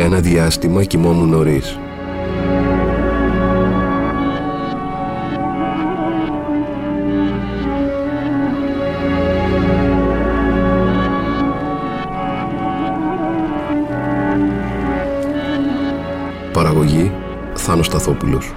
ένα διάστημα κοιμόμουν νωρίς. Παραγωγή Θάνος Σταθόπουλος.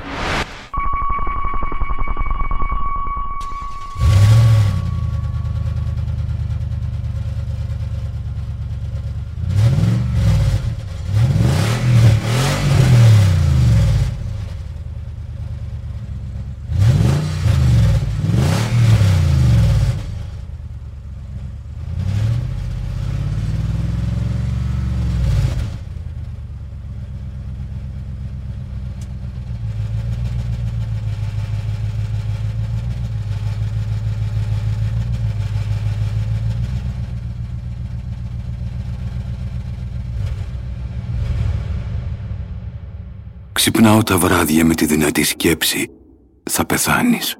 Ξυπνάω τα βράδια με τη δυνατή σκέψη «Θα πεθάνεις».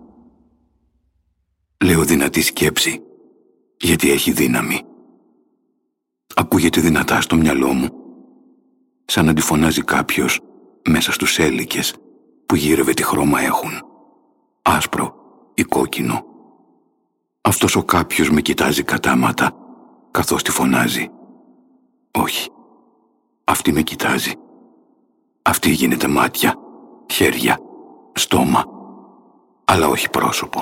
Λέω δυνατή σκέψη γιατί έχει δύναμη. Ακούγεται δυνατά στο μυαλό μου, σαν να τη φωνάζει κάποιος μέσα στους έλικες που γύρευε τι χρώμα έχουν, άσπρο ή κόκκινο. Αυτός ο κάποιος με κοιτάζει κατάματα καθώς τη φωνάζει. Όχι, αυτή με κοιτάζει. Αυτή γίνεται μάτια, χέρια, στόμα, αλλά όχι πρόσωπο.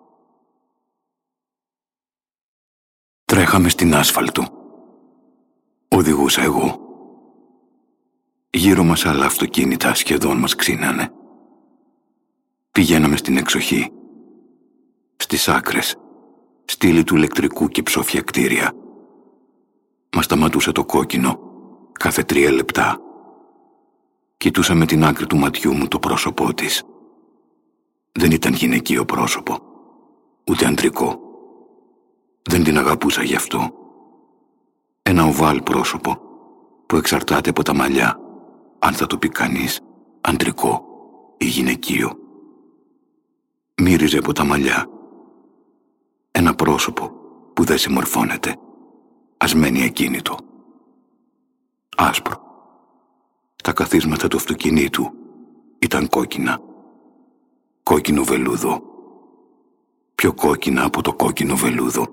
Τρέχαμε στην άσφαλτο. Οδηγούσα εγώ. Γύρω μας άλλα αυτοκίνητα σχεδόν μας ξύνανε. Πηγαίναμε στην εξοχή. Στις άκρες, στήλη του ηλεκτρικού και ψόφια κτίρια. Μας σταματούσε το κόκκινο κάθε 3 λεπτά. Κοιτούσα με την άκρη του ματιού μου το πρόσωπό της. Δεν ήταν γυναικείο πρόσωπο, ούτε αντρικό. Δεν την αγαπούσα γι' αυτό. Ένα οβάλ πρόσωπο που εξαρτάται από τα μαλλιά, αν θα το πει κανείς αντρικό ή γυναικείο. Μύριζε από τα μαλλιά. Ένα πρόσωπο που δεν συμμορφώνεται, ας μένει ακίνητο. Άσπρο. Τα καθίσματα του αυτοκινήτου ήταν κόκκινα. Κόκκινο βελούδο. Πιο κόκκινα από το κόκκινο βελούδο.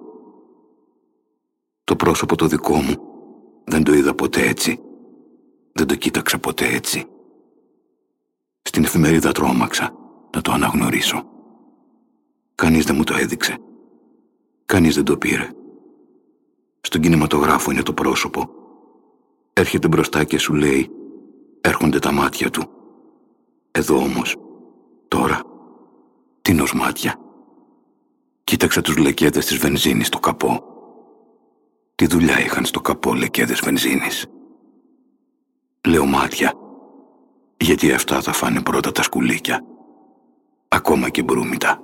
Το πρόσωπο το δικό μου δεν το είδα ποτέ έτσι. Δεν το κοίταξα ποτέ έτσι. Στην εφημερίδα τρόμαξα να το αναγνωρίσω. Κανείς δεν μου το έδειξε. Κανείς δεν το πήρε. Στον κινηματογράφο είναι το πρόσωπο. Έρχεται μπροστά και σου λέει έρχονται τα μάτια του. Εδώ όμως, τώρα, τίνος μάτια. Κοίταξα τους λεκέδες της βενζίνης στο καπό. Τι δουλειά είχαν στο καπό λεκέδες βενζίνης. Λέω μάτια, γιατί αυτά θα φάνε πρώτα τα σκουλίκια. Ακόμα και μπρούμητα.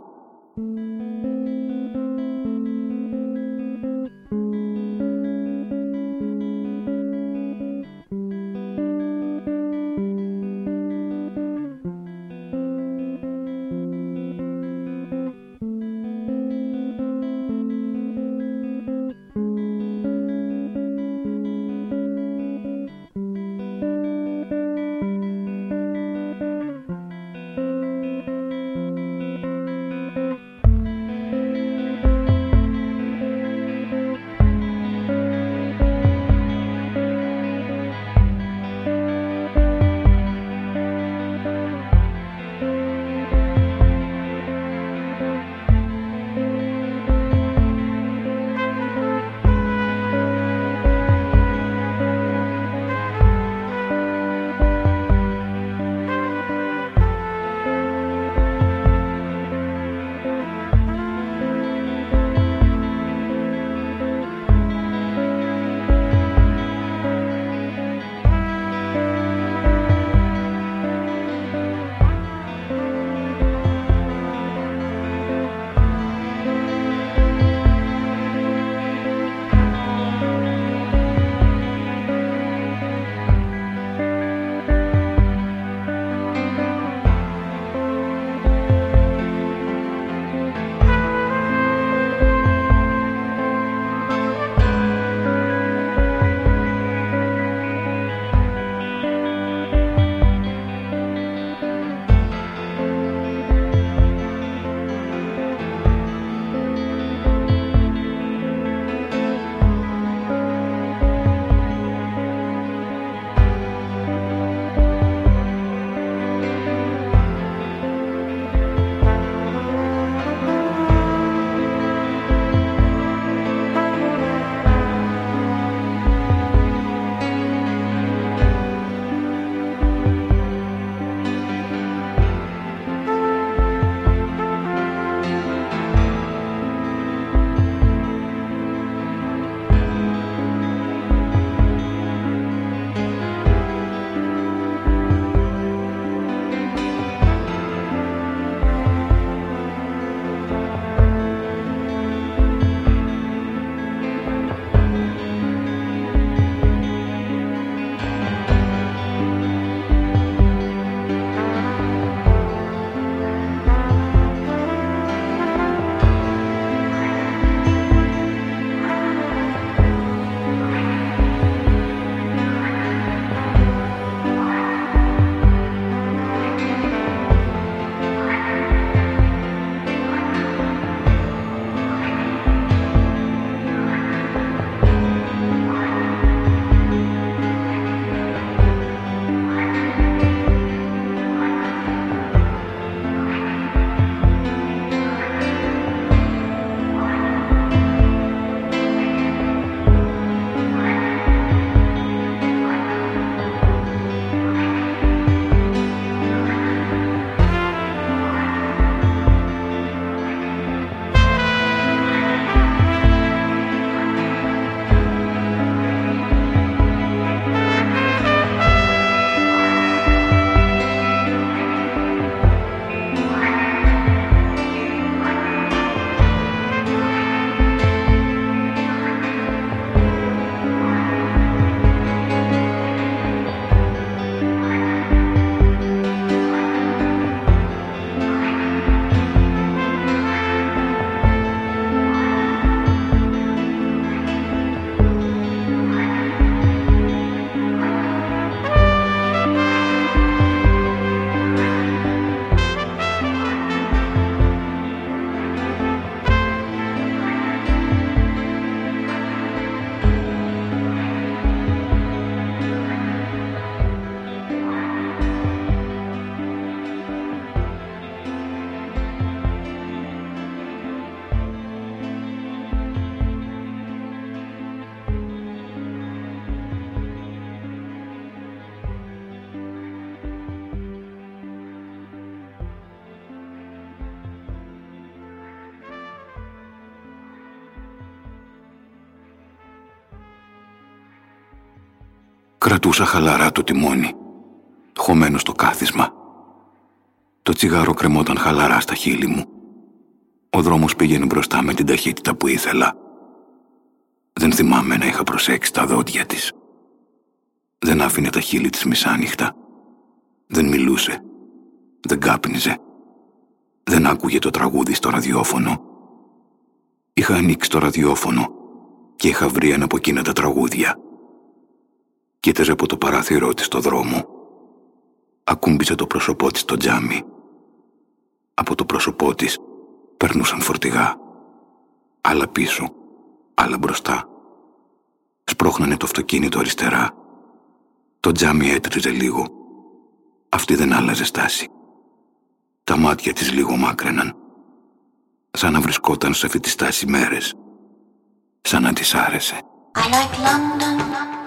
Κρατούσα χαλαρά το τιμόνι, χωμένο στο κάθισμα. Το τσιγάρο κρεμόταν χαλαρά στα χείλη μου. Ο δρόμος πήγαινε μπροστά με την ταχύτητα που ήθελα. Δεν θυμάμαι να είχα προσέξει τα δόντια της. Δεν άφηνε τα χείλη της μισάνυχτα. Δεν μιλούσε. Δεν κάπνιζε. Δεν άκουγε το τραγούδι στο ραδιόφωνο. Είχα ανοίξει το ραδιόφωνο και είχα βρει ένα από εκείνα τα τραγούδια. Κοίταζε από το παράθυρό της στο δρόμο. Ακούμπησε το πρόσωπό της στο τζάμι. Από το πρόσωπό της περνούσαν φορτηγά. Άλλα πίσω, άλλα μπροστά. Σπρώχνανε το αυτοκίνητο αριστερά. Το τζάμι έτριζε λίγο. Αυτή δεν άλλαζε στάση. Τα μάτια της λίγο μάκραιναν. Σαν να βρισκόταν σε αυτή τη στάση μέρες. Σαν να της άρεσε. I like London.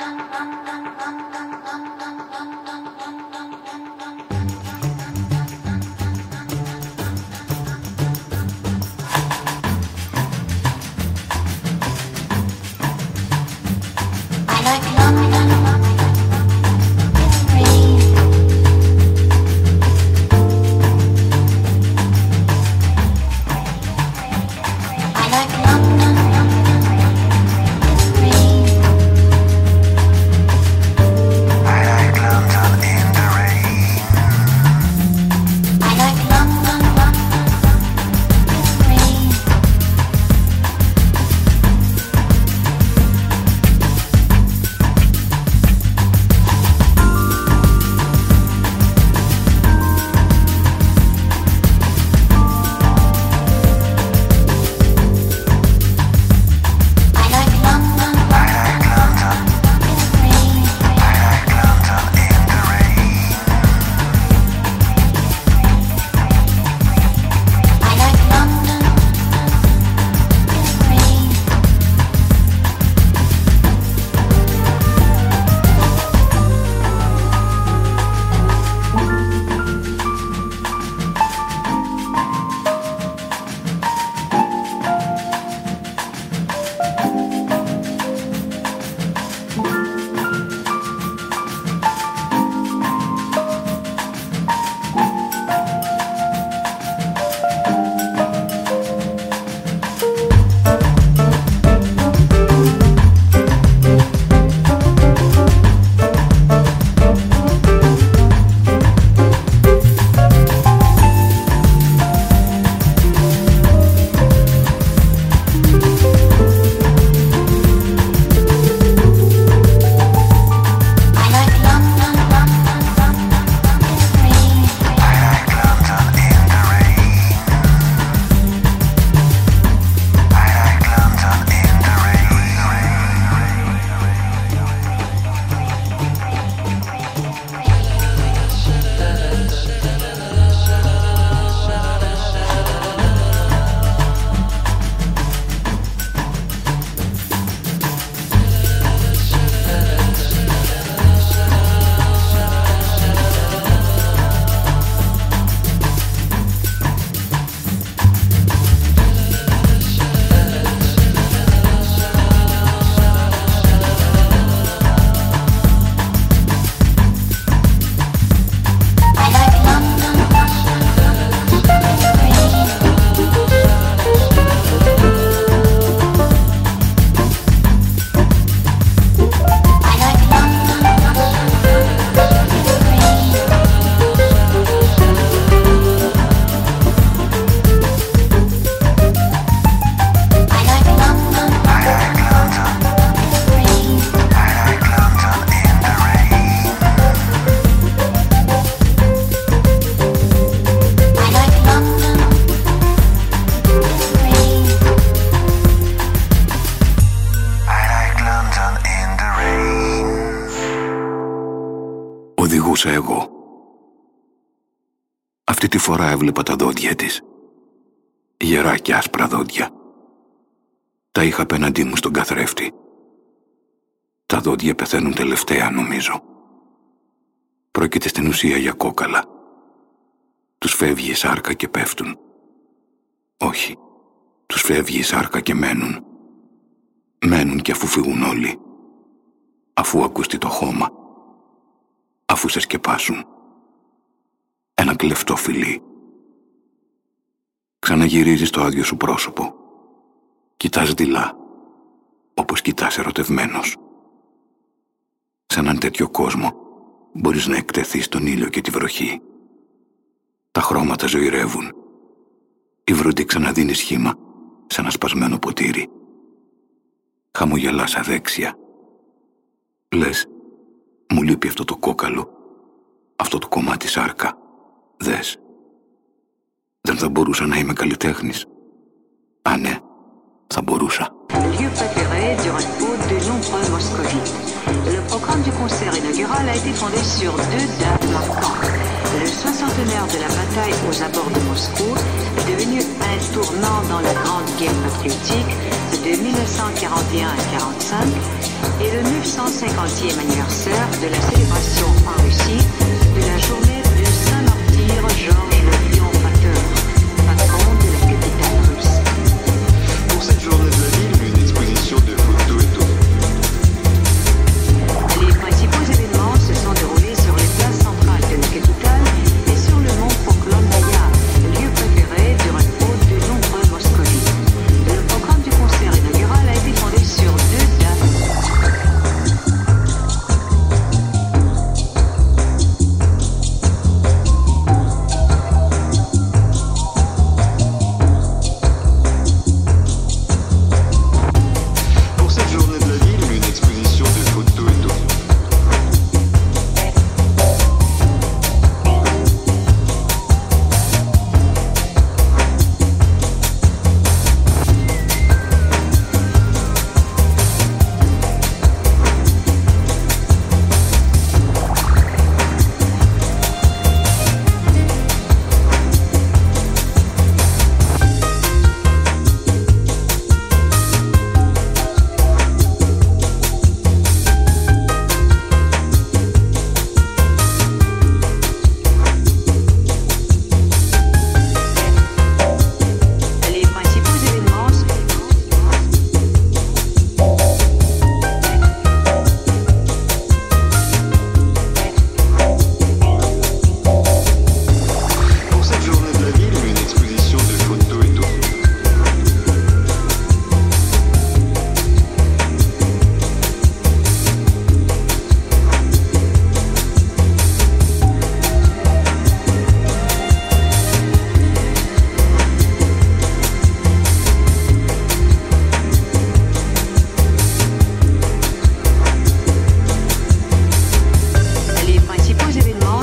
οδηγούσα εγώ. Αυτή τη φορά έβλεπα τα δόντια της. Γερά και άσπρα δόντια. Τα είχα απέναντί μου στον καθρέφτη. Τα δόντια πεθαίνουν τελευταία, νομίζω. Πρόκειται στην ουσία για κόκαλα. Τους φεύγει η σάρκα και πέφτουν. Όχι, τους φεύγει η σάρκα και μένουν. Μένουν και αφού φύγουν όλοι. Αφού ακουστεί το χώμα, αφού σε σκεπάσουν. Ένα κλεφτό φιλί. Ξαναγυρίζεις το άδειο σου πρόσωπο. Κοιτάς δειλά, όπως κοιτάς ερωτευμένος. Σε έναν τέτοιο κόσμο μπορείς να εκτεθείς στον ήλιο και τη βροχή. Τα χρώματα ζωηρεύουν. Η βροντή ξαναδίνει σχήμα σε ένα σπασμένο ποτήρι. Χαμογελάς αδέξια. Λες, μου λείπει αυτό το κόκαλο, αυτό το κομμάτι σάρκα. Δες. Δεν θα μπορούσα να είμαι καλλιτέχνης? Α, ναι, θα μπορούσα. Lieu préféré du repos de nombreux moscovites. Le programme du concert inaugural a été fondé sur 2 dates marquantes. Le 60e de la bataille aux abords de Moscou, devenu un tournant dans la Grande Guerre patriotique de 1941 à 1945, et le 950e anniversaire de la célébration en Russie de la journée de Saint-Martyr Georges le Triomphateur, patron de la capitale russe. Pour cette journée de la ville, une exposition de photos est ouverte. Les principaux événements se sont déroulés sur les places centrales de la capitale et sur le mont Poklonnaya, lieu préféré du repos de nombreux moscovites. Le programme du concert inaugural a été fondé sur 2 dates. Pour cette journée de la ville, une exposition de photos est ouverte. Les principaux événements Pour cette journée de la ville, une exposition de photos est ouverte. Les principaux événements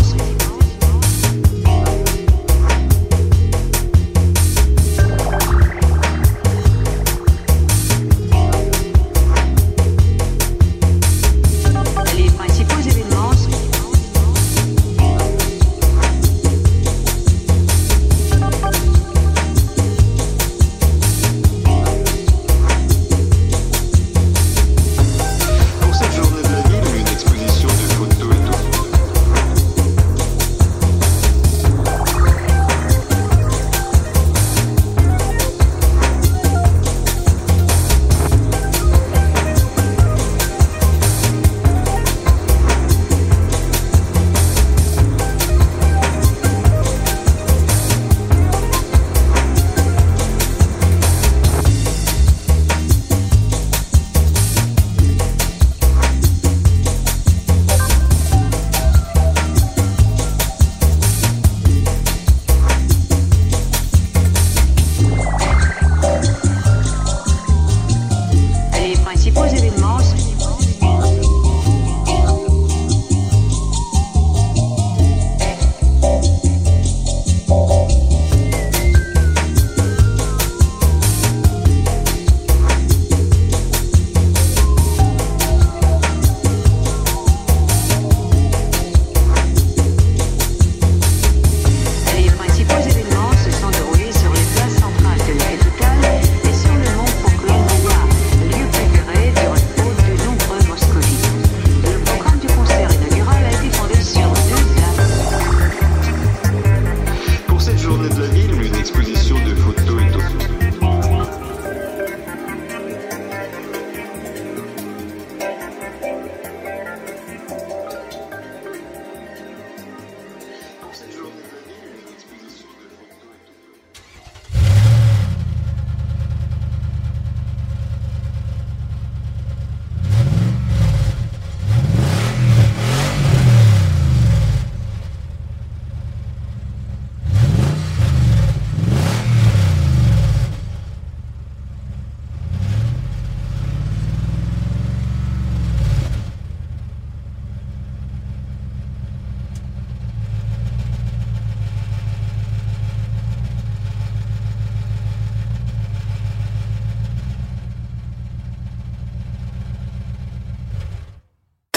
Les principaux événements Pour cette journée de la ville, une exposition de photos est ouverte. Les principaux événements Les principaux événements se sont déroulés sur les places centrales de la capitale et sur le mont Poklonnaya, lieu préféré du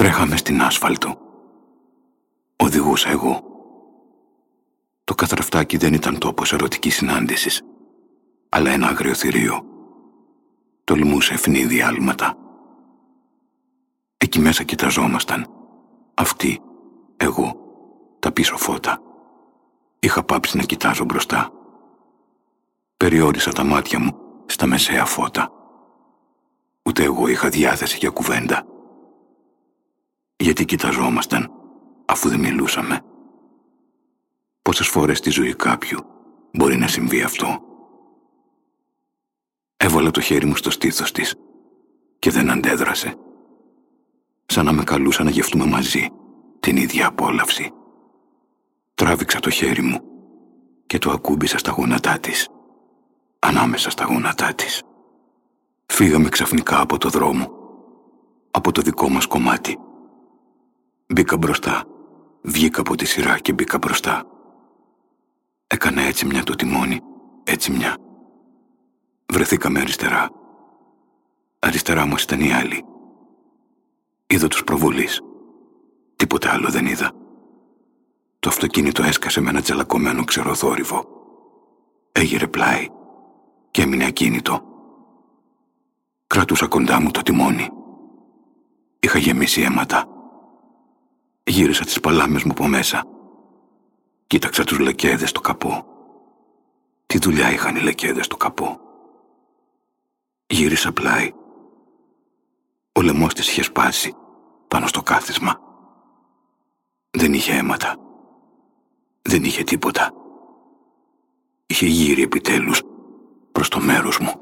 Τρέχαμε στην άσφαλτο. Οδηγούσα εγώ. Το καθρεφτάκι δεν ήταν τόπος ερωτικής συνάντησης, αλλά ένα αγριοθυρίο. Τολμούσε ευνίδια άλματα. Εκεί μέσα κοιταζόμασταν. Αυτοί, εγώ, τα πίσω φώτα. Είχα πάψει να κοιτάζω μπροστά. Περιόρισα τα μάτια μου στα μεσαία φώτα. Ούτε εγώ είχα διάθεση για κουβέντα. Γιατί κοιταζόμασταν, αφού δεν μιλούσαμε? Πόσες φορές στη ζωή κάποιου μπορεί να συμβεί αυτό? Έβαλα το χέρι μου στο στήθος της και δεν αντέδρασε. Σαν να με καλούσα να γευτούμε μαζί την ίδια απόλαυση. Τράβηξα το χέρι μου και το ακούμπησα στα γόνατά της. Ανάμεσα στα γόνατά της. Φύγαμε ξαφνικά από το δρόμο, από το δικό μας κομμάτι. Μπήκα μπροστά, βγήκα από τη σειρά και μπήκα μπροστά. Έκανα έτσι μια το τιμόνι, έτσι μια. Βρεθήκαμε αριστερά. Αριστερά μας ήταν οι άλλοι. Είδα τους προβολείς. Τίποτα άλλο δεν είδα. Το αυτοκίνητο έσκασε με ένα τζαλακωμένο ξεροθόρυβο. Έγειρε πλάι και έμεινε ακίνητο. Κρατούσα κοντά μου το τιμόνι. Είχα γεμίσει αίματα. Γύρισα τις παλάμες μου από μέσα. Κοίταξα τους λεκέδες στο καπό. Τι δουλειά είχαν οι λεκέδες στο καπό? Γύρισα πλάι. Ο λαιμός της είχε σπάσει πάνω στο κάθισμα. Δεν είχε αίματα. Δεν είχε τίποτα. Είχε γύρει επιτέλους προς το μέρος μου.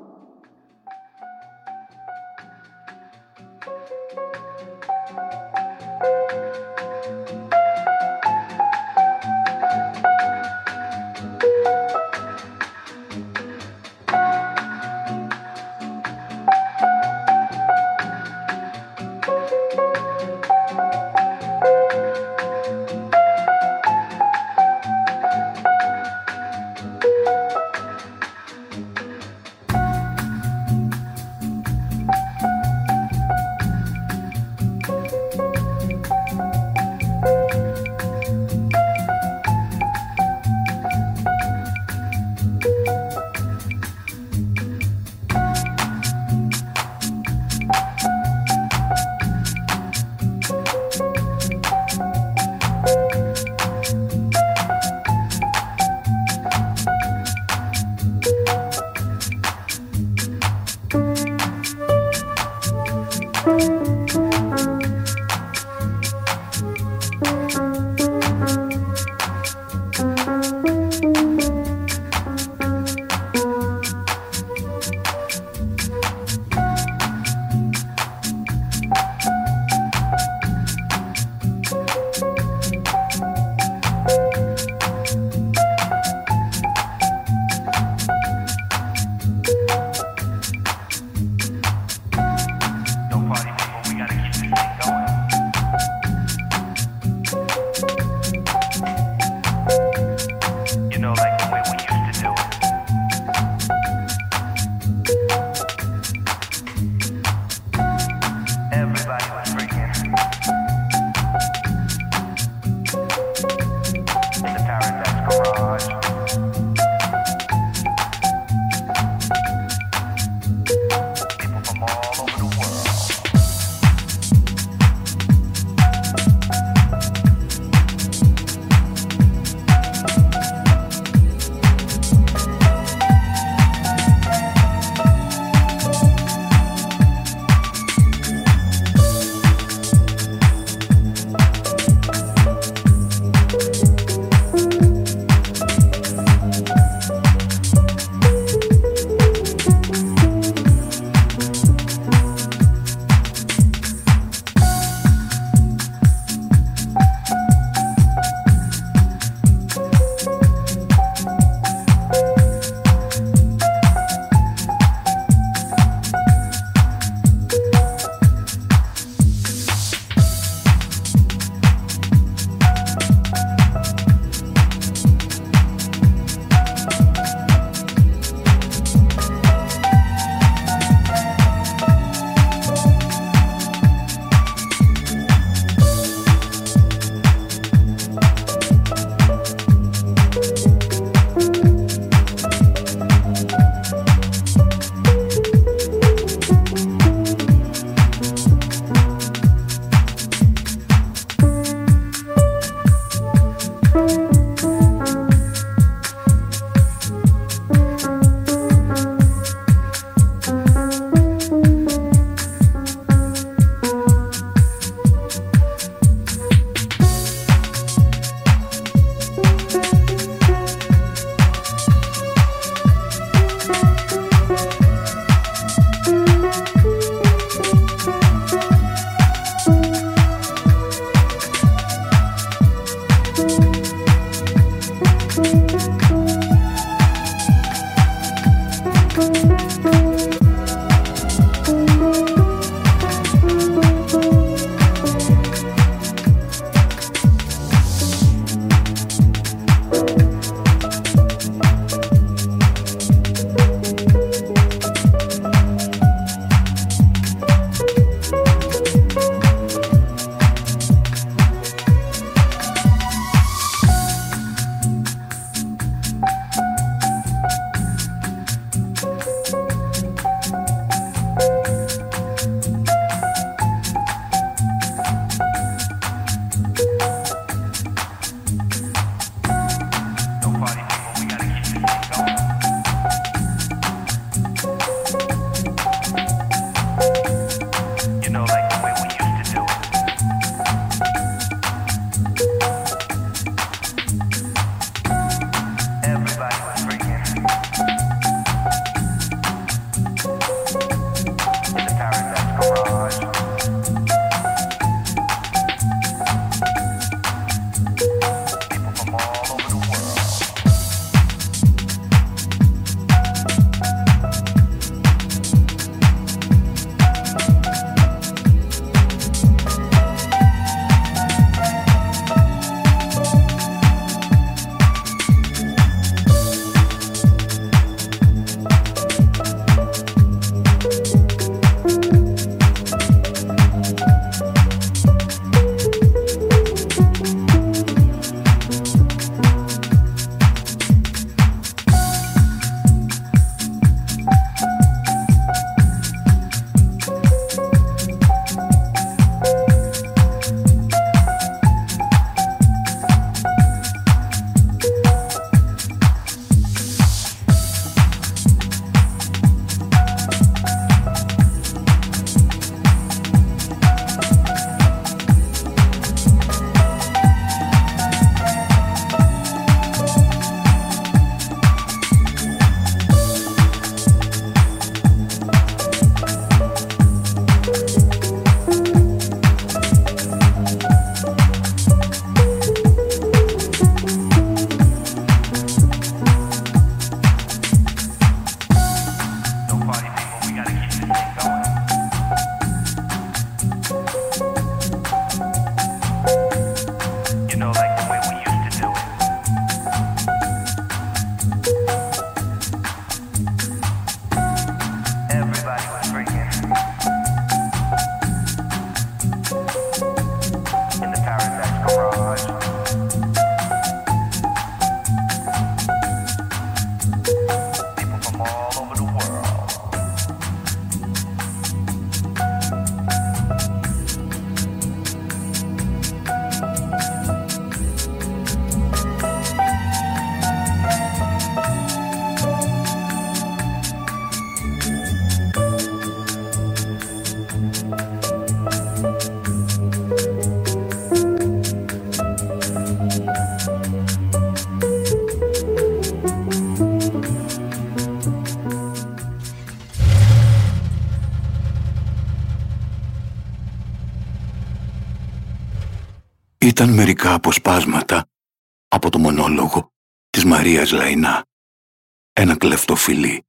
Ήταν μερικά αποσπάσματα από το μονόλογο της Μαρίας Λαϊνά, ένα κλεφτό φιλί.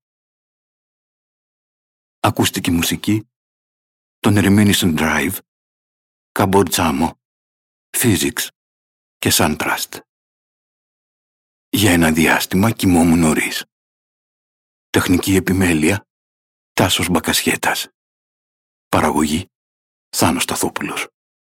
Ακούστηκε μουσική των Reminiscent Drive, Καμπορτζάμο, Physics και Suntrust. Για ένα διάστημα κοιμόμουν νωρίς. Τεχνική επιμέλεια Τάσος Μπακασιέτας. Παραγωγή Θάνος Σταθόπουλος.